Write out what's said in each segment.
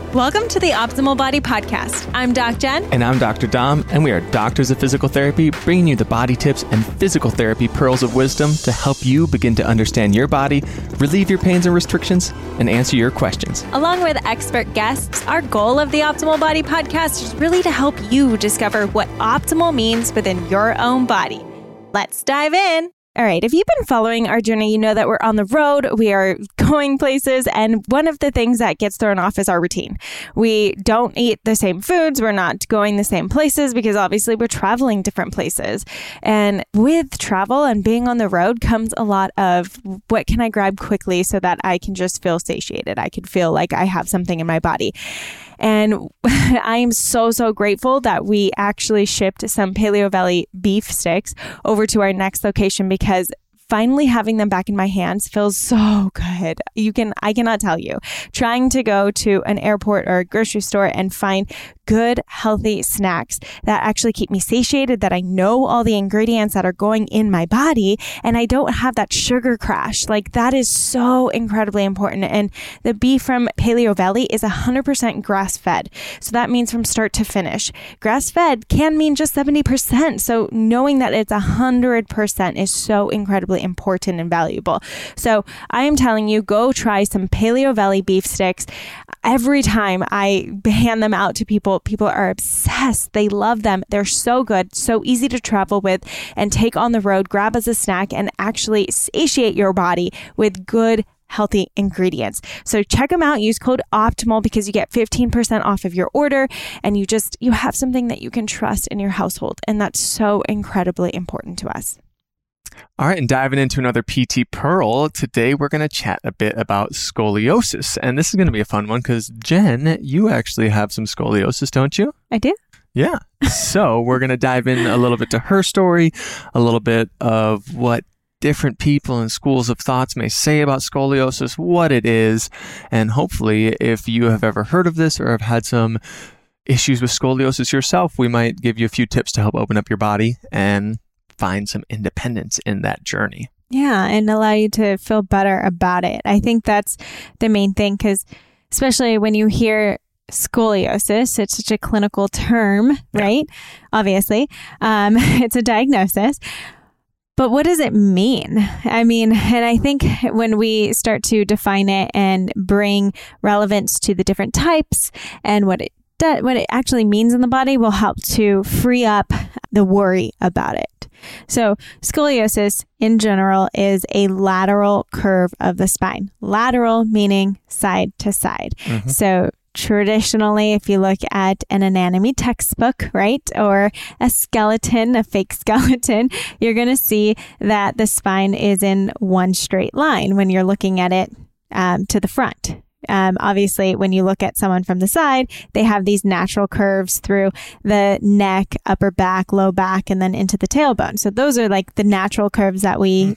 Welcome to the Optimal Body Podcast. I'm Doc Jen. And I'm Dr. Dom, and we are doctors of physical therapy, bringing you the body tips and physical therapy pearls of wisdom to help you begin to understand your body, relieve your pains and restrictions, and answer your questions. Along with expert guests, our goal of the Optimal Body Podcast is really to help you discover what optimal means within your own body. Let's dive in. All right, if you've been following our journey, you know that we're on the road, we are going places, and one of the things that gets thrown off is our routine. We don't eat the same foods, we're not going the same places because obviously we're traveling different places. And with travel and being on the road comes a lot of what can I grab quickly so that I can just feel satiated. I can feel like I have something in my body. And I am so grateful that we actually shipped some Paleo Valley beef sticks over to our next location because finally having them back in my hands feels so good. I cannot tell you. Trying to go to an airport or a grocery store and find good, healthy snacks that actually keep me satiated, that I know all the ingredients that are going in my body, and I don't have that sugar crash. Like, that is so incredibly important. And the beef from Paleo Valley is 100% grass-fed. So that means from start to finish. Grass-fed can mean just 70%. So knowing that it's 100% is so incredibly important and valuable. So I am telling you, go try some Paleo Valley beef sticks. Every time I hand them out to people are obsessed. They love them. They're so good, so easy to travel with and take on the road, grab as a snack, and actually satiate your body with good, healthy ingredients. So check them out. Use code OPTIMAL because you get 15% off of your order, and you have something that you can trust in your household. And that's so incredibly important to us. All right, and diving into another PT Pearl, today we're going to chat a bit about scoliosis. And this is going to be a fun one because, Jen, you actually have some scoliosis, don't you? I do. Yeah. So we're going to dive in a little bit to her story, a little bit of what different people and schools of thoughts may say about scoliosis, what it is, and hopefully if you have ever heard of this or have had some issues with scoliosis yourself, we might give you a few tips to help open up your body and find some independence in that journey. Yeah, and allow you to feel better about it. I think that's the main thing because especially when you hear scoliosis, it's such a clinical term, right? Obviously, it's a diagnosis. But what does it mean? I mean, and I think when we start to define it and bring relevance to the different types and what it actually means in the body will help to free up the worry about it. So scoliosis in general is a lateral curve of the spine. Lateral meaning side to side. Mm-hmm. So traditionally, if you look at an anatomy textbook, right, or a skeleton, a fake skeleton, you're going to see that the spine is in one straight line when you're looking at it to the front. Obviously, when you look at someone from the side, they have these natural curves through the neck, upper back, low back, and then into the tailbone. So those are like the natural curves that we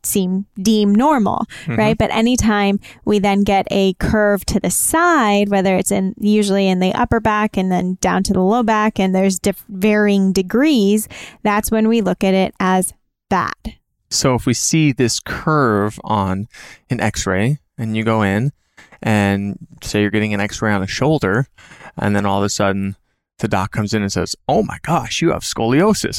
deem normal, right? But anytime we then get a curve to the side, whether it's usually in the upper back and then down to the low back, and there's varying degrees, that's when we look at it as bad. So if we see this curve on an X-ray and you go in, and say you're getting an X-ray on a shoulder, and then all of a sudden the doc comes in and says, "Oh my gosh, you have scoliosis."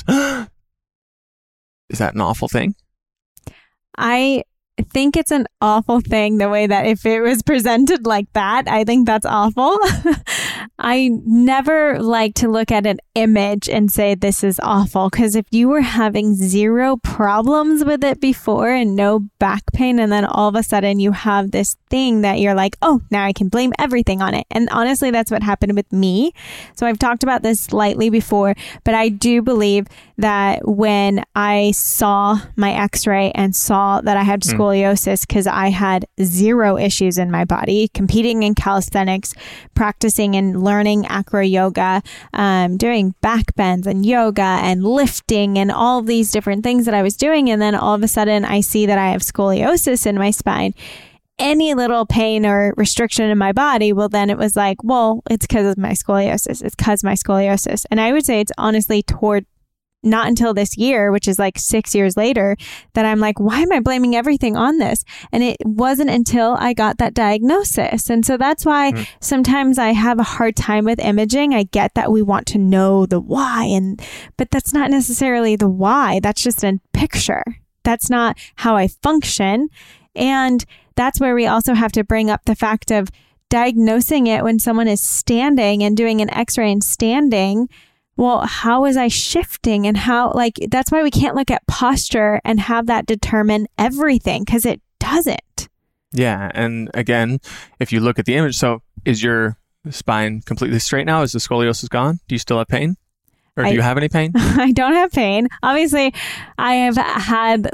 Is that an awful thing? I think it's an awful thing the way that if it was presented like that, I think that's awful. I never like to look at an image and say this is awful, because if you were having zero problems with it before and no back pain, and then all of a sudden you have this thing that you're like, oh, now I can blame everything on it. And honestly, that's what happened with me. So I've talked about this slightly before, but I do believe that when I saw my X-ray and saw that I had scoliosis, because I had zero issues in my body, competing in calisthenics, practicing and learning acro yoga, doing back bends and yoga and lifting and all of these different things that I was doing. And then all of a sudden I see that I have scoliosis in my spine. Any little pain or restriction in my body, well, then it was like, well, it's because of my scoliosis. It's because of my scoliosis. And I would say it's honestly toward not until this year, which is like 6 years later, that I'm like, why am I blaming everything on this? And it wasn't until I got that diagnosis. And so that's why sometimes I have a hard time with imaging. I get that we want to know the why, but that's not necessarily the why. That's just a picture. That's not how I function. And that's where we also have to bring up the fact of diagnosing it when someone is standing and doing an x-ray and standing. Well, how was I shifting, and how, like, that's why we can't look at posture and have that determine everything, because it doesn't. Yeah. And again, if you look at the image, so is your spine completely straight now? Is the scoliosis gone? Do you still have pain? Or do you have any pain? I don't have pain. Obviously, I have had,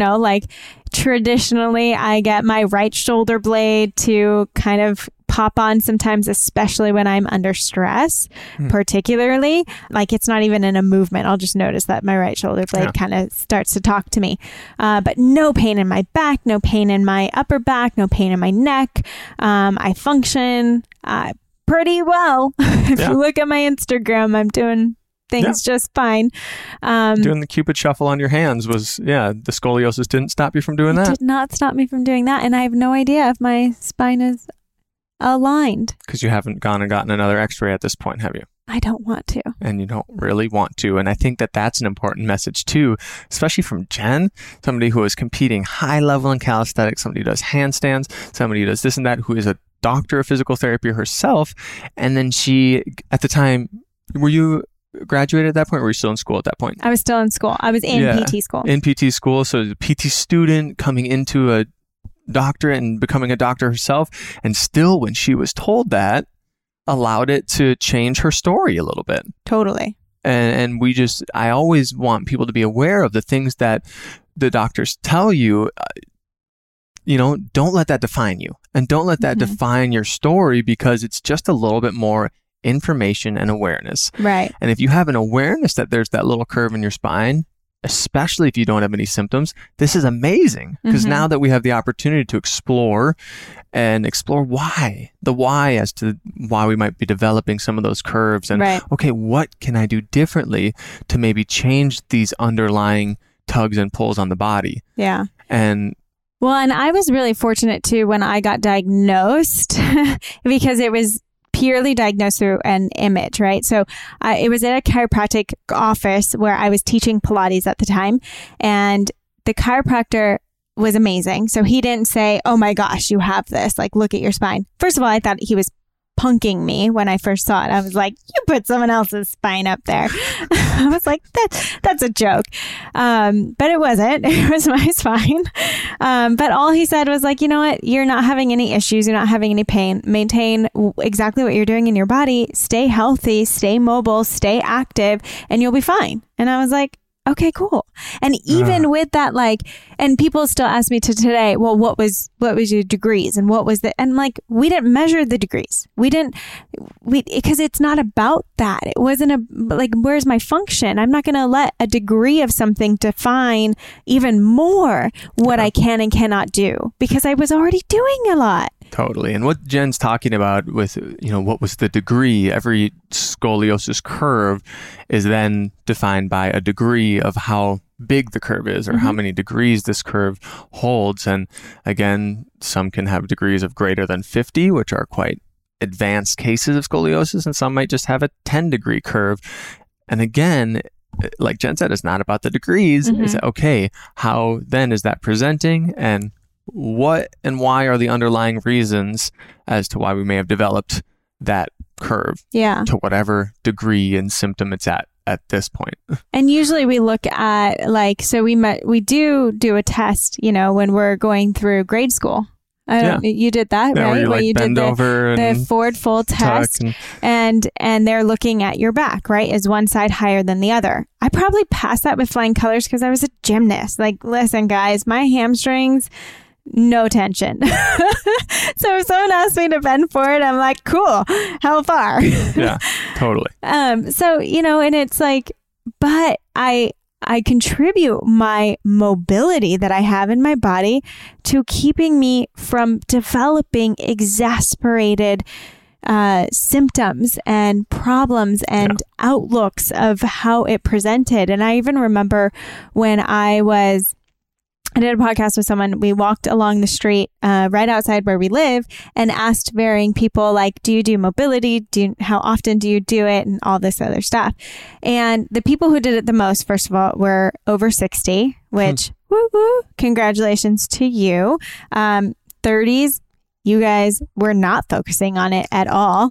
traditionally, I get my right shoulder blade to kind of pop on sometimes, especially when I'm under stress, particularly. Like, it's not even in a movement. I'll just notice that my right shoulder blade kind of starts to talk to me. But no pain in my back, no pain in my upper back, no pain in my neck. I function pretty well. If you look at my Instagram, I'm doing things just fine. Doing the Cupid shuffle on your hands was, the scoliosis didn't stop you from doing that. It did not stop me from doing that. And I have no idea if my spine is aligned. Because you haven't gone and gotten another x-ray at this point, have you? I don't want to. And you don't really want to. And I think that that's an important message too, especially from Jen, somebody who is competing high level in calisthenics, somebody who does handstands, somebody who does this and that, who is a doctor of physical therapy herself. And then she, at the time, were you graduated at that point, or were you still in school at that point? I was still in school. I was in PT school. In PT school. So a PT student coming into a doctorate and becoming a doctor herself. And still, when she was told that, allowed it to change her story a little bit. Totally. And I always want people to be aware of the things that the doctors tell you. Don't let that define you, and don't let that define your story, because it's just a little bit more information and awareness. Right. And if you have an awareness that there's that little curve in your spine, especially if you don't have any symptoms, this is amazing, because now that we have the opportunity to explore why as to why we might be developing some of those curves, and okay, what can I do differently to maybe change these underlying tugs and pulls on the body? Yeah. And I was really fortunate too when I got diagnosed because it was purely diagnosed through an image, right? So it was at a chiropractic office where I was teaching Pilates at the time, and the chiropractor was amazing. So he didn't say, oh my gosh, you have this, like, look at your spine. First of all, I thought he was punking me when I first saw it. I was like, you put someone else's spine up there. I was like, that's a joke. But it wasn't. It was my spine. But all he said was like, you know what? You're not having any issues. You're not having any pain. Maintain exactly what you're doing in your body. Stay healthy, stay mobile, stay active, and you'll be fine. And I was like, okay, cool. And even with that, and people still ask me to today, well, what was your degrees, and what was the, and we didn't measure the degrees. Because it's not about that. It wasn't where's my function? I'm not going to let a degree of something define even more what I can and cannot do, because I was already doing a lot. Totally. And what Jen's talking about with, what was the degree, every scoliosis curve is then defined by a degree of how big the curve is, or how many degrees this curve holds. And again, some can have degrees of greater than 50, which are quite advanced cases of scoliosis, and some might just have a 10-degree curve. And again, like Jen said, it's not about the degrees. It's okay, how then is that presenting, and what and why are the underlying reasons as to why we may have developed that curve to whatever degree and symptom it's at this point. And usually we look at we do a test, when we're going through grade school. You did that, right? Where you bend did over the forward fold test, and they're looking at your back, right? Is one side higher than the other? I probably passed that with flying colors because I was a gymnast. Listen, guys, my hamstrings, no tension. So if someone asks me to bend forward, I'm like, cool, how far? Yeah, totally. So, and it's but I contribute my mobility that I have in my body to keeping me from developing exasperated symptoms and problems and outlooks of how it presented. And I even remember when I did a podcast with someone. We walked along the street right outside where we live and asked varying people, like, do you do mobility? How often do you do it? And all this other stuff. And the people who did it the most, first of all, were over 60, which, woo woo, congratulations to you. 30s, you guys were not focusing on it at all.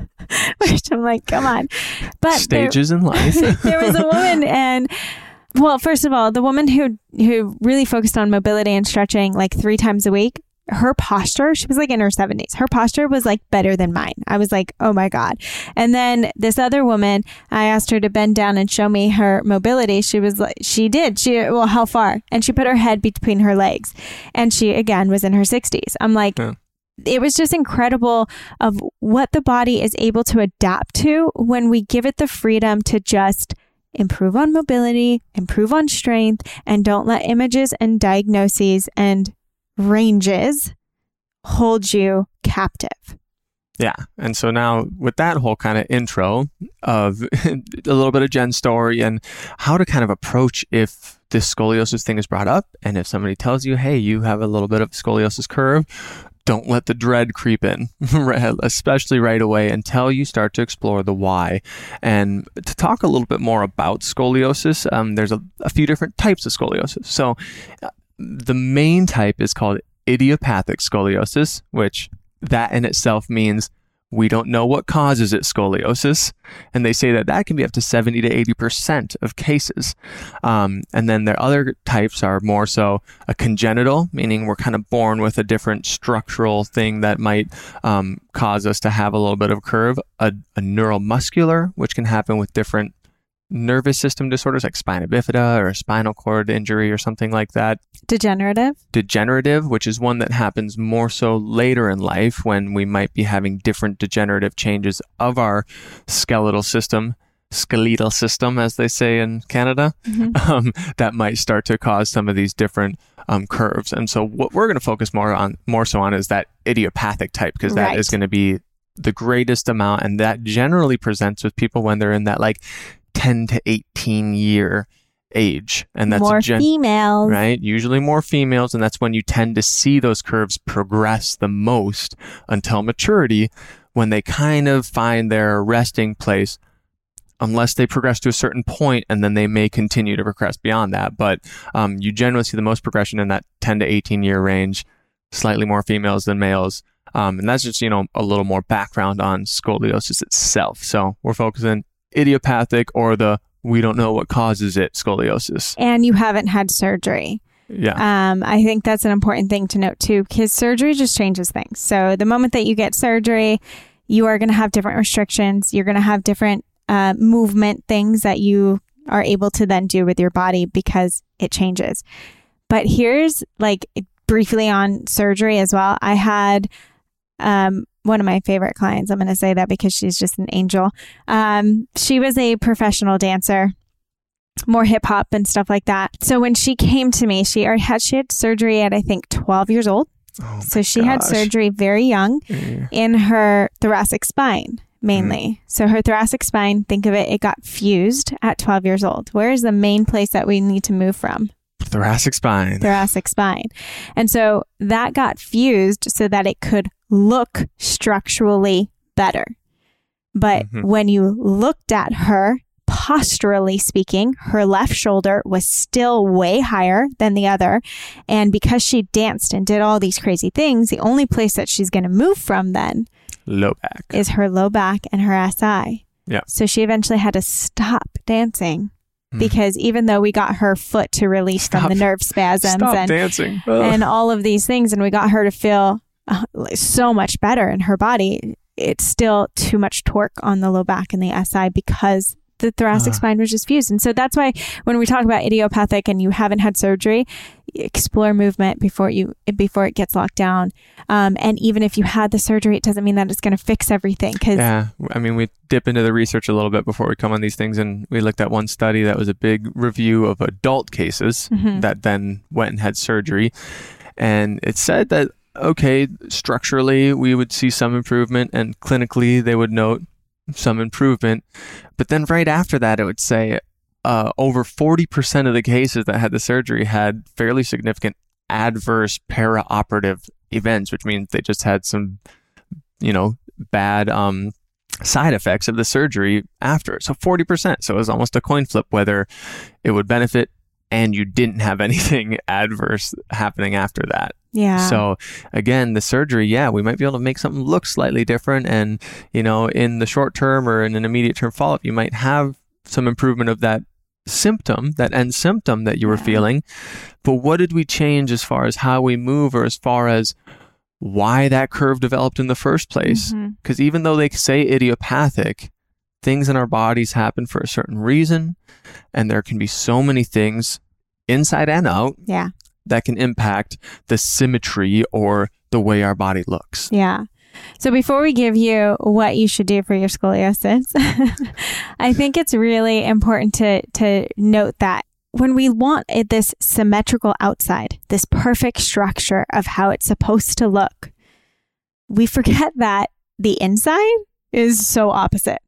Which I'm like, come on. But stages in life. There was a woman, and well, first of all, the woman who really focused on mobility and stretching like 3 times a week, her posture, she was like in her 70s. Her posture was like better than mine. I was like, oh my God. And then this other woman, I asked her to bend down and show me her mobility. She was like, well, how far? And she put her head between her legs. And she, again, was in her 60s. I'm like, It was just incredible of what the body is able to adapt to when we give it the freedom to just improve on mobility, improve on strength, and don't let images and diagnoses and ranges hold you captive. Yeah. And so now with that whole kind of intro of a little bit of Jen's story and how to kind of approach if this scoliosis thing is brought up, and if somebody tells you, hey, you have a little bit of scoliosis curve, don't let the dread creep in, especially right away, until you start to explore the why. And to talk a little bit more about scoliosis, there's a few different types of scoliosis. So the main type is called idiopathic scoliosis, which that in itself means we don't know what causes it, scoliosis. And they say that can be up to 70 to 80% of cases. And then their other types are more so a congenital, meaning we're kind of born with a different structural thing that might cause us to have a little bit of curve, a neuromuscular, which can happen with different nervous system disorders like spina bifida or a spinal cord injury or something like that. Degenerative, which is one that happens more so later in life when we might be having different degenerative changes of our skeletal system, as they say in Canada, that might start to cause some of these different curves. And so what we're going to focus more so on is that idiopathic type, because that is going to be the greatest amount, and that generally presents with people when they're in that like 10 to 18 year age. And that's more females, right? Usually more females. And that's when you tend to see those curves progress the most until maturity, when they kind of find their resting place, unless they progress to a certain point, and then they may continue to progress beyond that. But you generally see the most progression in that 10 to 18 year range, slightly more females than males. And that's just, a little more background on scoliosis itself. So we're focusing idiopathic, or the we don't know what causes it, scoliosis. And you haven't had surgery. Yeah. I think that's an important thing to note too, because surgery just changes things. So the moment that you get surgery, you are going to have different restrictions. You're going to have different movement things that you are able to then do with your body because it changes. But here's like briefly on surgery as well. I had one of my favorite clients. I'm going to say that because she's just an angel. She was a professional dancer, more hip hop and stuff like that. So when she came to me, she had surgery at, I think, 12 years old. Oh so she had surgery very young in her thoracic spine, mainly. So her thoracic spine, think of it, it got fused at 12 years old. Where is the main place that we need to move from? Thoracic spine. And so that got fused so that it could look structurally better. But when you looked at her, posturally speaking, her left shoulder was still way higher than the other. And because she danced and did all these crazy things, the only place that she's going to move from then low back is her low back and her SI. Yeah. So she eventually had to stop dancing. Because even though we got her foot to release from the nerve spasms and all of these things, and we got her to feel so much better in her body, it's still too much torque on the low back and the SI because the thoracic spine was just fused. And so that's why when we talk about idiopathic and you haven't had surgery, explore movement before it gets locked down. And even if you had the surgery, it doesn't mean that it's going to fix everything. We dip into the research a little bit before we come on these things, and we looked at one study that was a big review of adult cases that then went and had surgery. And it said that okay, structurally, we would see some improvement, and clinically, they would note some improvement. But then right after that, it would say over 40% of the cases that had the surgery had fairly significant adverse perioperative events, which means they just had some, bad side effects of the surgery after it. So 40%. So it was almost a coin flip whether it would benefit and you didn't have anything adverse happening after that. Yeah. So again, the surgery, we might be able to make something look slightly different. And, in the short term or in an immediate term follow-up, you might have some improvement of that symptom, that end symptom that you were feeling. But what did we change as far as how we move, or as far as why that curve developed in the first place? Because even though they say idiopathic, things in our bodies happen for a certain reason. And there can be so many things inside and out that can impact the symmetry or the way our body looks. Yeah. So before we give you what you should do for your scoliosis, I think it's really important to note that when we want this symmetrical outside, this perfect structure of how it's supposed to look, we forget that the inside is so opposite.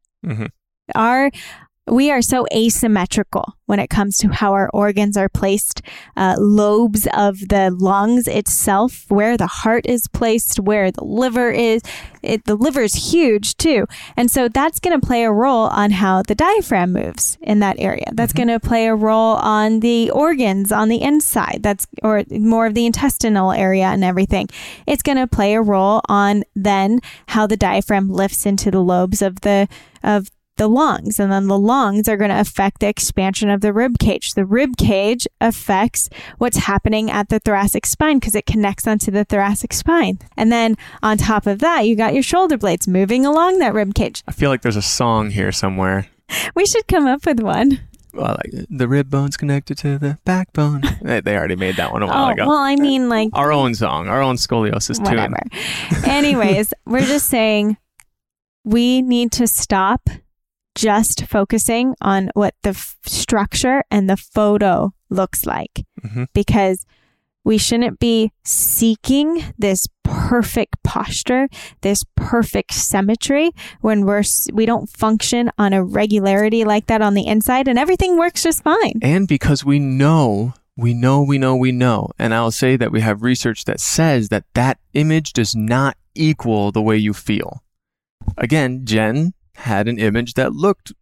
We are so asymmetrical when it comes to how our organs are placed, lobes of the lungs itself, where the heart is placed, where the liver is. The liver is huge too. And so that's going to play a role on how the diaphragm moves in that area. That's going to play a role on the organs on the inside, or more of the intestinal area and everything. It's going to play a role on then how the diaphragm lifts into the lobes of the lungs, and then the lungs are going to affect the expansion of the rib cage. The rib cage affects what's happening at the thoracic spine because it connects onto the thoracic spine. And then on top of that, you got your shoulder blades moving along that rib cage. I feel like there's a song here somewhere. We should come up with one. Well, like the rib bone's connected to the backbone. They already made that one a while ago. Well, I mean, like our own song, our own scoliosis tune. Anyways, we're just saying we need to stop just focusing on what the structure and the photo looks like, because we shouldn't be seeking this perfect posture, this perfect symmetry when we don't function on a regularity like that on the inside, and everything works just fine. And because we know, and I'll say that we have research that says that image does not equal the way you feel. Again, Jen had an image that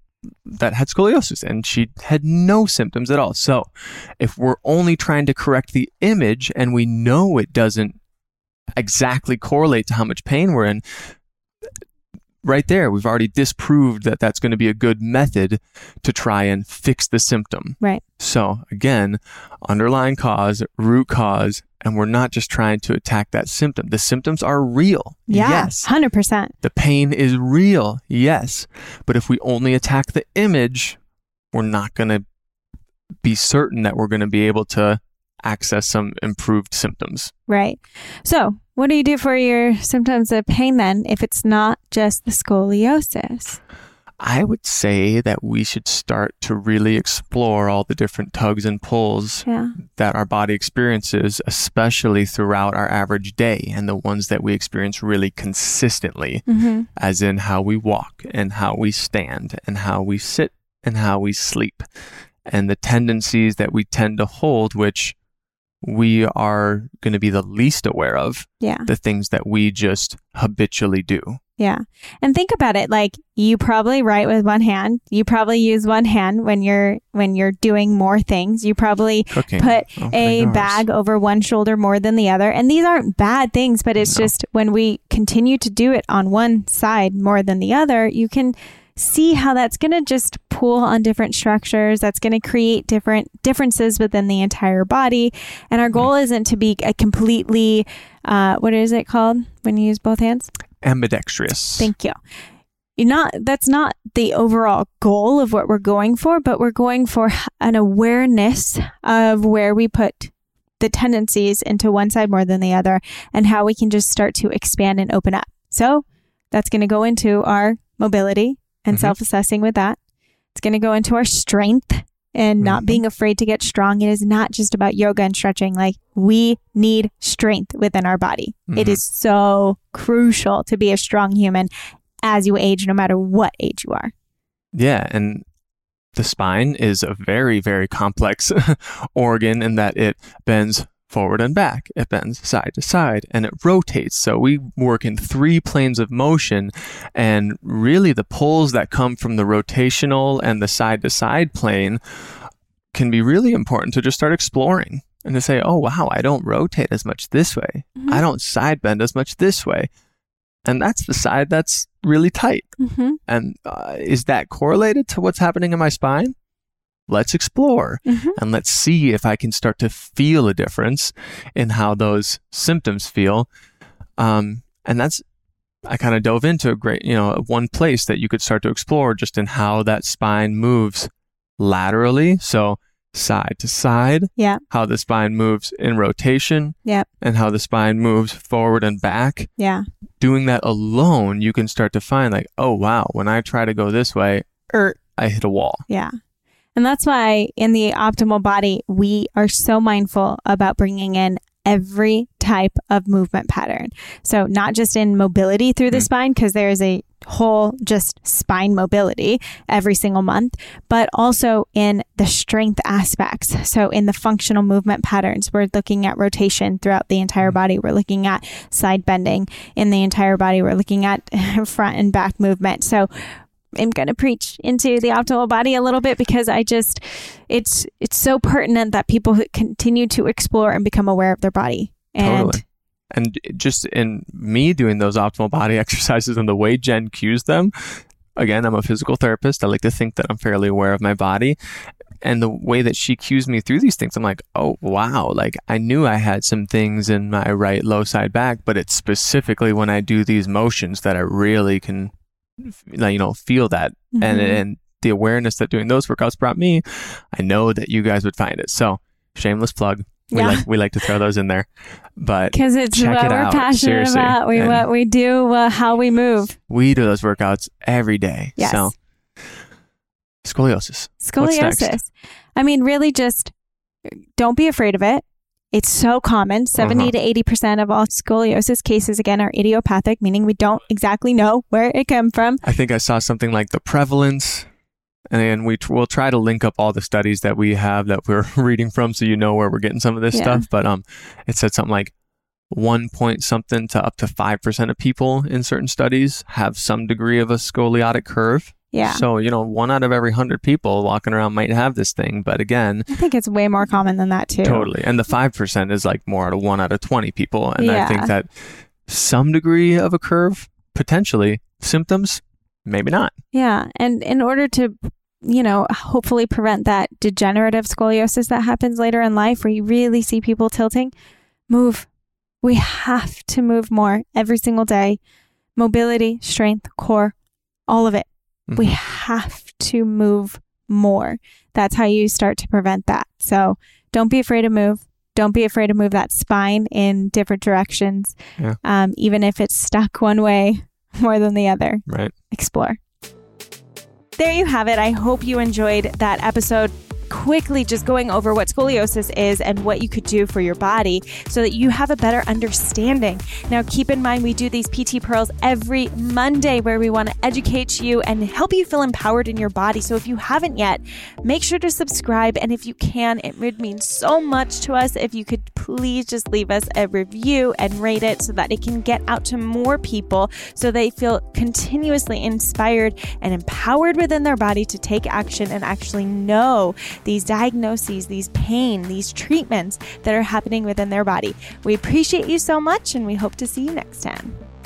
had scoliosis, and she had no symptoms at all. So if we're only trying to correct the image and we know it doesn't exactly correlate to how much pain we're in, right there, we've already disproved that that's going to be a good method to try and fix the symptom. Right. So again, underlying cause, root cause, and we're not just trying to attack that symptom. The symptoms are real. Yeah, yes. 100%. The pain is real. Yes. But if we only attack the image, we're not going to be certain that we're going to be able to access some improved symptoms. Right. So what do you do for your symptoms of pain then if it's not just the scoliosis? I would say that we should start to really explore all the different tugs and pulls that our body experiences, especially throughout our average day, and the ones that we experience really consistently, as in how we walk and how we stand and how we sit and how we sleep, and the tendencies that we tend to hold, which we are going to be the least aware of, the things that we just habitually do. Yeah. And think about it, like you probably write with one hand. You probably use one hand when you're doing more things. You probably put a bag over one shoulder more than the other. And these aren't bad things, but it's just when we continue to do it on one side more than the other, you can see how that's going to just pull on different structures. That's going to create differences within the entire body. And our goal isn't to be a completely, what is it called when you use both hands? Ambidextrous. Thank you. That's not the overall goal of what we're going for, but we're going for an awareness of where we put the tendencies into one side more than the other, and how we can just start to expand and open up. So that's going to go into our mobility and self-assessing with that. It's going to go into our strength and not being afraid to get strong. It is not just about yoga and stretching. Like, we need strength within our body. It is so crucial to be a strong human as you age, no matter what age you are. Yeah. And the spine is a very, very complex organ in that it bends forward and back. It bends side to side and it rotates. So we work in 3 planes of motion, and really the pulls that come from the rotational and the side to side plane can be really important to just start exploring and to say, oh, wow, I don't rotate as much this way. I don't side bend as much this way. And that's the side that's really tight. And is that correlated to what's happening in my spine? Let's explore and let's see if I can start to feel a difference in how those symptoms feel. And that's, I kind of dove into a great, one place that you could start to explore just in how that spine moves laterally. So side to side, how the spine moves in rotation, and how the spine moves forward and back. Doing that alone, you can start to find like, oh, wow, when I try to go this way, I hit a wall. And that's why in the Optimal Body, we are so mindful about bringing in every type of movement pattern. So not just in mobility through the spine, because there is a whole just spine mobility every single month, but also in the strength aspects. So in the functional movement patterns, we're looking at rotation throughout the entire body. We're looking at side bending in the entire body. We're looking at front and back movement. So I'm going to preach into the Optimal Body a little bit because it's so pertinent that people continue to explore and become aware of their body. And just in me doing those Optimal Body exercises and the way Jen cues them, again, I'm a physical therapist. I like to think that I'm fairly aware of my body. And the way that she cues me through these things, I'm like, oh, wow. Like, I knew I had some things in my right low side back, but it's specifically when I do these motions that I really can feel that. And the awareness that doing those workouts brought me, I know that you guys would find it. So shameless plug. We like to throw those in there, but because it's what we're passionate about. What we do, how we move. We do those workouts every day. Yes. So scoliosis. What's next? I mean, really just don't be afraid of it. It's so common. 70 to 80% of all scoliosis cases, again, are idiopathic, meaning we don't exactly know where it came from. I think I saw something like the prevalence, and we'll try to link up all the studies that we have that we're reading from so you know where we're getting some of this stuff. But it said something like 1 point something to up to 5% of people in certain studies have some degree of a scoliotic curve. So, 1 out of every 100 people walking around might have this thing. But again, I think it's way more common than that too. Totally. And the 5% is like more out of 1 out of 20 people. And I think that some degree of a curve, potentially, symptoms, maybe not. Yeah. And in order to, hopefully prevent that degenerative scoliosis that happens later in life where you really see people tilting, move. We have to move more every single day. Mobility, strength, core, all of it. We have to move more. That's how you start to prevent that. So don't be afraid to move. Don't be afraid to move that spine in different directions. Even if it's stuck one way more than the other. Right. Explore. There you have it. I hope you enjoyed that episode. Quickly just going over what scoliosis is and what you could do for your body so that you have a better understanding. Now, keep in mind, we do these PT Pearls every Monday where we want to educate you and help you feel empowered in your body. So if you haven't yet, make sure to subscribe. And if you can, it would mean so much to us if you could please just leave us a review and rate it so that it can get out to more people so they feel continuously inspired and empowered within their body to take action and actually know these diagnoses, these pain, these treatments that are happening within their body. We appreciate you so much and we hope to see you next time.